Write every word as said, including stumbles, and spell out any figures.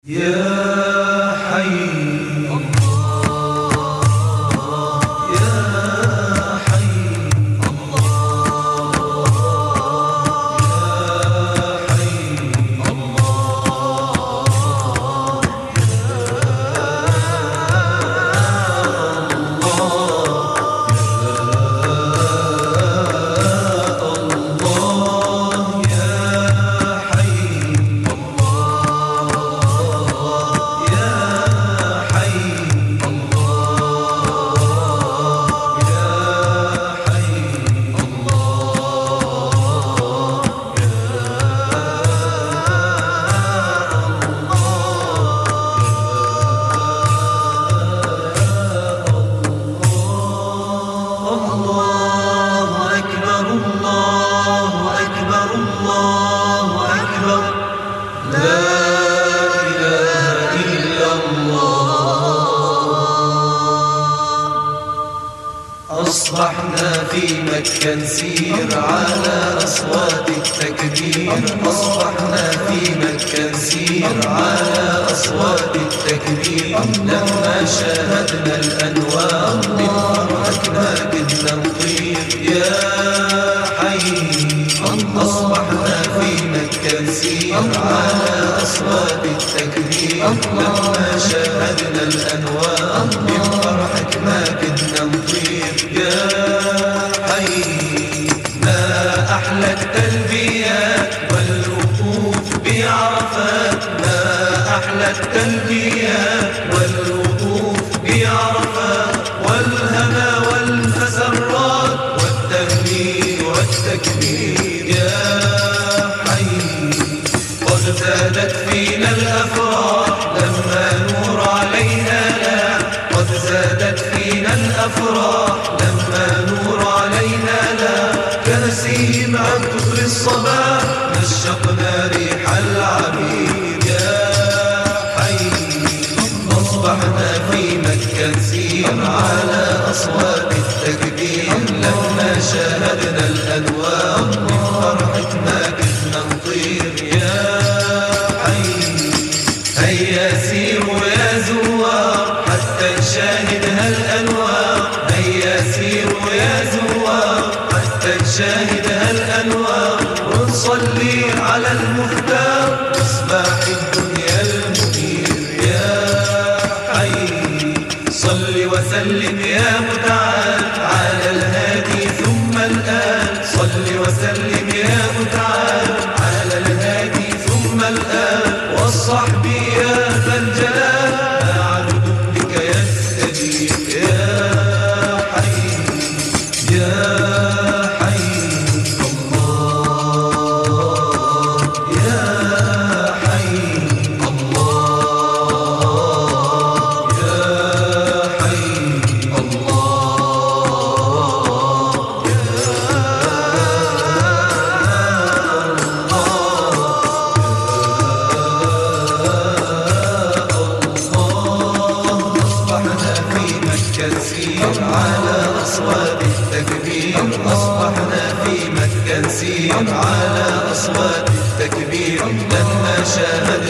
يا حي أصبحنا في مكة نسير على أصوات التكبير. أصبحنا في مكة نسير على أصوات التكبير. لما شاهدنا الأنوار من فرحتنا كنا نطير. يا حي أصبحنا في مكة نسير على أصوات التكبير. لما شاهدنا الأنوار من فرحتنا كنا نطير. يا حي ما أحلى التلبيات والوقوف بعرفات. ما أحلى التلبيات والوقوف بعرفات. والهنا والمسرات والتهليل والتكبير. يا حي قد زادت فينا الأفراح لما نور علينا لا. قد زادت فينا الأفراح لما نور علينا لا. كنسيم عن كفر الصباح نشقنا ريح العبير. يا حي أصبحنا في مكة نسير على أصوات التكبير. لما شاهدنا الأنوار من فرحتنا كنا نطير. يا حي هيا سيروا يا زوار حتى نشاهد هالأنوار. هيا سيروا يا زوار حتى نشاهد هالأنوار. ونصلي على المختار مصباح الدنيا المنير. يا حي صل وسلم يا متعال على الهادي ثم الآن. صل وسلم يا متعال على الهادي ثم الآن. والصحب يا ذا الجلال ما عبد بك يستجيب. يا حي يا حي الله. يا حي الله. يا حي الله. نسير على أصوات التكبير. أصبحنا في مكة نسير على أصوات التكبير. لما شاهد